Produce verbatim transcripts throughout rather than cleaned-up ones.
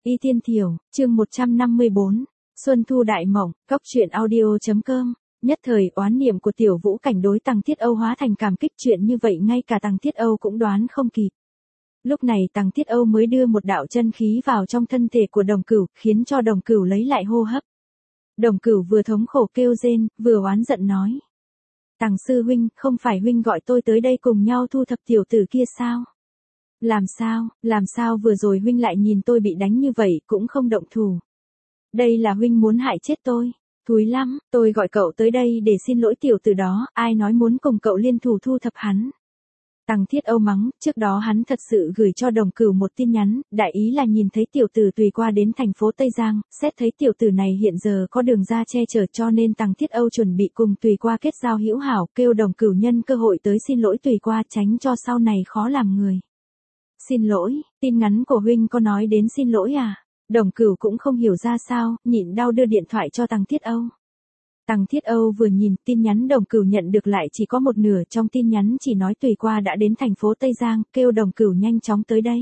Y Tiên Thiểu, chương một trăm năm mươi bốn, Xuân Thu Đại Mộng, Cốc truyện audio.com. Nhất thời oán niệm của Tiểu Vũ Cảnh đối Tằng Thiết Âu hóa thành cảm kích, chuyện như vậy ngay cả Tằng Thiết Âu cũng đoán không kịp. Lúc này Tằng Thiết Âu mới đưa một đạo chân khí vào trong thân thể của Đồng Cửu, khiến cho Đồng Cửu lấy lại hô hấp. Đồng Cửu vừa thống khổ kêu rên, vừa oán giận nói: "Tằng sư huynh, không phải huynh gọi tôi tới đây cùng nhau thu thập tiểu tử kia sao? Làm sao, làm sao vừa rồi huynh lại nhìn tôi bị đánh như vậy cũng không động thủ? Đây là huynh muốn hại chết tôi. Thúi lắm, tôi gọi cậu tới đây để xin lỗi tiểu tử đó, ai nói muốn cùng cậu liên thủ thu thập hắn." Tằng Thiết Âu mắng, trước đó hắn thật sự gửi cho Đồng Cửu một tin nhắn, đại ý là nhìn thấy tiểu tử Tùy qua đến thành phố Tây Giang, xét thấy tiểu tử này hiện giờ có đường ra che chở, cho nên Tằng Thiết Âu chuẩn bị cùng Tùy qua kết giao hữu hảo, kêu Đồng Cửu nhân cơ hội tới xin lỗi Tùy qua, tránh cho sau này khó làm người. Xin lỗi, tin nhắn của huynh có nói đến xin lỗi à? Đồng Cửu cũng không hiểu ra sao, nhịn đau đưa điện thoại cho Tằng Thiết Âu. Tằng Thiết Âu vừa nhìn tin nhắn Đồng Cửu nhận được lại chỉ có một nửa, trong tin nhắn chỉ nói Tùy qua đã đến thành phố Tây Giang, kêu Đồng Cửu nhanh chóng tới đây.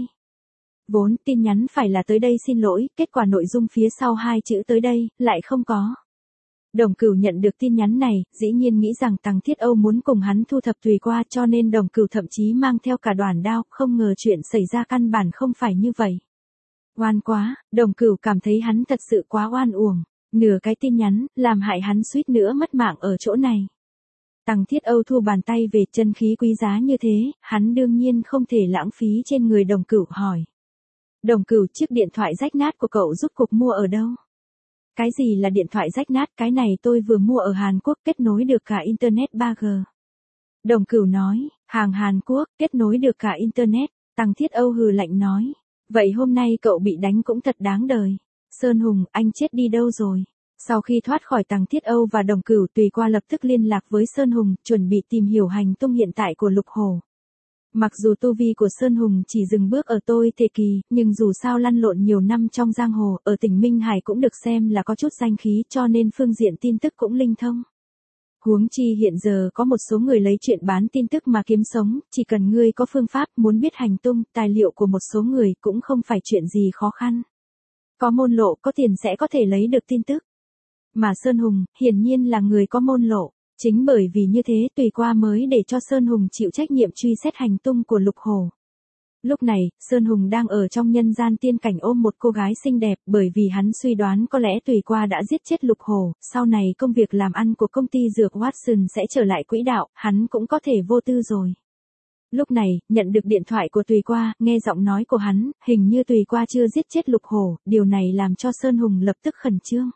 Vốn tin nhắn phải là tới đây xin lỗi, kết quả nội dung phía sau hai chữ tới đây, lại không có. Đồng Cửu nhận được tin nhắn này, dĩ nhiên nghĩ rằng Tằng Thiết Âu muốn cùng hắn thu thập Tùy qua, cho nên Đồng Cửu thậm chí mang theo cả đoàn đao, không ngờ chuyện xảy ra căn bản không phải như vậy. Oan quá, Đồng Cửu cảm thấy hắn thật sự quá oan uổng. Nửa cái tin nhắn, làm hại hắn suýt nữa mất mạng ở chỗ này. Tằng Thiết Âu thu bàn tay về, chân khí quý giá như thế, hắn đương nhiên không thể lãng phí trên người Đồng Cửu, hỏi: "Đồng Cửu, chiếc điện thoại rách nát của cậu rút cục mua ở đâu?" "Cái gì là điện thoại rách nát, cái này tôi vừa mua ở Hàn Quốc, kết nối được cả Internet ba G. Đồng Cửu nói: "Hàng Hàn Quốc, kết nối được cả Internet." Tằng Thiết Âu hừ lạnh nói: "Vậy hôm nay cậu bị đánh cũng thật đáng đời. Sơn Hùng, anh chết đi đâu rồi?" Sau khi thoát khỏi Tằng Thiết Âu và Đồng Cửu, Tùy qua lập tức liên lạc với Sơn Hùng, chuẩn bị tìm hiểu hành tung hiện tại của Lục Hổ. Mặc dù tu vi của Sơn Hùng chỉ dừng bước ở tôi thể kỳ, nhưng dù sao lăn lộn nhiều năm trong giang hồ, ở tỉnh Minh Hải cũng được xem là có chút danh khí, cho nên phương diện tin tức cũng linh thông. Huống chi hiện giờ có một số người lấy chuyện bán tin tức mà kiếm sống, chỉ cần ngươi có phương pháp, muốn biết hành tung, tài liệu của một số người cũng không phải chuyện gì khó khăn. Có môn lộ, có tiền sẽ có thể lấy được tin tức. Mà Sơn Hùng, hiển nhiên là người có môn lộ. Chính bởi vì như thế, Tùy qua mới để cho Sơn Hùng chịu trách nhiệm truy xét hành tung của Lục Hổ. Lúc này, Sơn Hùng đang ở trong nhân gian tiên cảnh ôm một cô gái xinh đẹp, bởi vì hắn suy đoán có lẽ Tùy qua đã giết chết Lục Hổ, sau này công việc làm ăn của công ty dược Watson sẽ trở lại quỹ đạo, hắn cũng có thể vô tư rồi. Lúc này, nhận được điện thoại của Tùy qua, nghe giọng nói của hắn, hình như Tùy qua chưa giết chết Lục Hổ, điều này làm cho Sơn Hùng lập tức khẩn trương.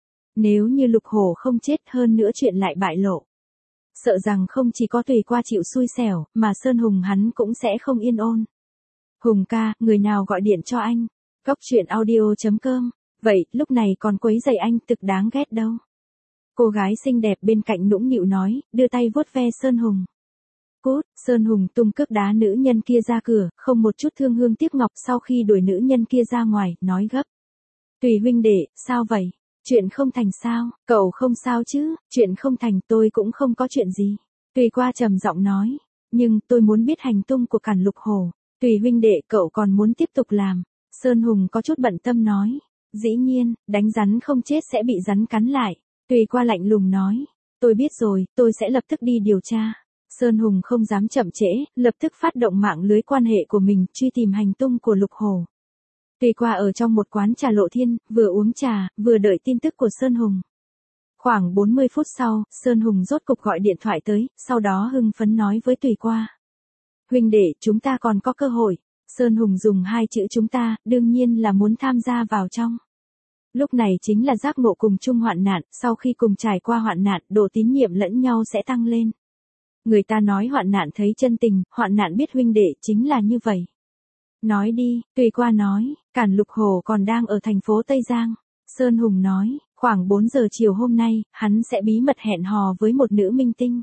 Nếu như Lục Hổ không chết, hơn nữa chuyện lại bại lộ, sợ rằng không chỉ có Tùy qua chịu xui xẻo, mà Sơn Hùng hắn cũng sẽ không yên ổn. "Hùng ca, người nào gọi điện cho anh?" Cốc truyện audio.com. "Vậy, lúc này còn quấy rầy anh, thực đáng ghét đâu." Cô gái xinh đẹp bên cạnh nũng nịu nói, đưa tay vuốt ve Sơn Hùng. "Cút!" Sơn Hùng tung cước đá nữ nhân kia ra cửa, không một chút thương hương tiếc ngọc, sau khi đuổi nữ nhân kia ra ngoài, nói gấp: "Tùy huynh đệ, sao vậy? Chuyện không thành sao?" "Cậu không sao chứ?" "Chuyện không thành, tôi cũng không có chuyện gì." Tùy qua trầm giọng nói: "Nhưng, tôi muốn biết hành tung của Càn Lục Hổ." "Tùy huynh đệ, cậu còn muốn tiếp tục làm?" Sơn Hùng có chút bận tâm nói. "Dĩ nhiên, đánh rắn không chết sẽ bị rắn cắn lại." Tùy qua lạnh lùng nói: "Tôi biết rồi, tôi sẽ lập tức đi điều tra." Sơn Hùng không dám chậm trễ, lập tức phát động mạng lưới quan hệ của mình, truy tìm hành tung của Lục Hổ. Tùy qua ở trong một quán trà Lộ Thiên, vừa uống trà, vừa đợi tin tức của Sơn Hùng. Khoảng bốn mươi phút sau, Sơn Hùng rốt cục gọi điện thoại tới, sau đó hưng phấn nói với Tùy qua: "Huynh đệ, chúng ta còn có cơ hội." Sơn Hùng dùng hai chữ chúng ta, đương nhiên là muốn tham gia vào trong. Lúc này chính là giác ngộ cùng chung hoạn nạn, sau khi cùng trải qua hoạn nạn, độ tín nhiệm lẫn nhau sẽ tăng lên. Người ta nói hoạn nạn thấy chân tình, hoạn nạn biết huynh đệ, chính là như vậy. "Nói đi." Tùy qua nói: "Càn Lục Hổ còn đang ở thành phố Tây Giang." Sơn Hùng nói: "Khoảng bốn giờ chiều hôm nay, hắn sẽ bí mật hẹn hò với một nữ minh tinh.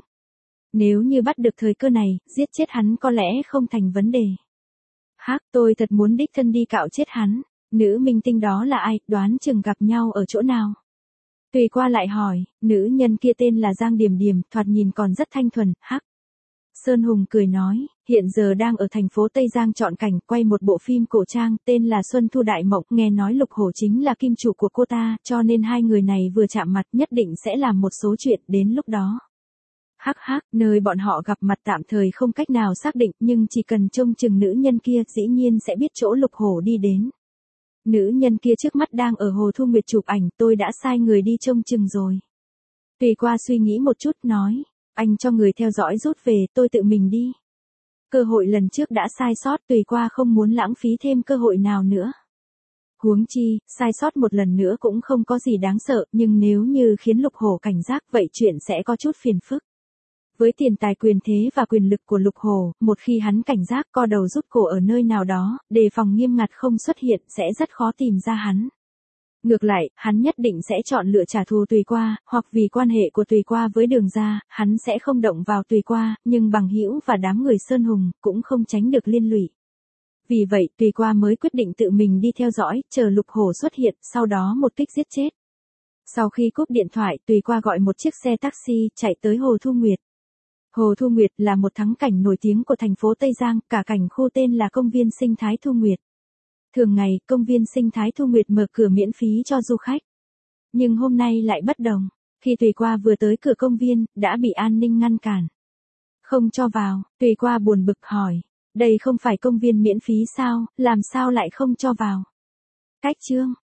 Nếu như bắt được thời cơ này, giết chết hắn có lẽ không thành vấn đề." "Hắc, tôi thật muốn đích thân đi cạo chết hắn." "Nữ minh tinh đó là ai, đoán chừng gặp nhau ở chỗ nào?" Tùy qua lại hỏi. "Nữ nhân kia tên là Giang Điềm Điềm, thoạt nhìn còn rất thanh thuần." "Hắc." Sơn Hùng cười nói, hiện giờ đang ở thành phố Tây Giang chọn cảnh quay một bộ phim cổ trang tên là Xuân Thu Đại Mộng, nghe nói Lục Hổ chính là kim chủ của cô ta, cho nên hai người này vừa chạm mặt nhất định sẽ làm một số chuyện đến lúc đó. Hắc hắc, nơi bọn họ gặp mặt tạm thời không cách nào xác định, nhưng chỉ cần trông chừng nữ nhân kia dĩ nhiên sẽ biết chỗ Lục Hổ đi đến. Nữ nhân kia trước mắt đang ở Hồ Thu Nguyệt chụp ảnh, tôi đã sai người đi trông chừng rồi. Tùy Qua suy nghĩ một chút nói, anh cho người theo dõi rút về, tôi tự mình đi. Cơ hội lần trước đã sai sót, Tùy Qua không muốn lãng phí thêm cơ hội nào nữa. Huống chi, sai sót một lần nữa cũng không có gì đáng sợ, nhưng nếu như khiến Lục Hổ cảnh giác vậy chuyện sẽ có chút phiền phức. Với tiền tài quyền thế và quyền lực của Lục Hổ, một khi hắn cảnh giác co đầu rút cổ ở nơi nào đó, đề phòng nghiêm ngặt không xuất hiện sẽ rất khó tìm ra hắn. Ngược lại, hắn nhất định sẽ chọn lựa trả thù Tùy Qua, hoặc vì quan hệ của Tùy Qua với Đường gia, hắn sẽ không động vào Tùy Qua, nhưng Bằng Hữu và đám người Sơn Hùng cũng không tránh được liên lụy. Vì vậy, Tùy Qua mới quyết định tự mình đi theo dõi, chờ Lục Hổ xuất hiện, sau đó một kích giết chết. Sau khi cúp điện thoại, Tùy Qua gọi một chiếc xe taxi chạy tới Hồ Thu Nguyệt. Hồ Thu Nguyệt là một thắng cảnh nổi tiếng của thành phố Tây Giang, cả cảnh khu tên là Công viên Sinh thái Thu Nguyệt. Thường ngày, Công viên Sinh thái Thu Nguyệt mở cửa miễn phí cho du khách. Nhưng hôm nay lại bất đồng, khi Tùy Qua vừa tới cửa công viên, đã bị an ninh ngăn cản. Không cho vào, Tùy Qua buồn bực hỏi, đây không phải công viên miễn phí sao, làm sao lại không cho vào? Cách chương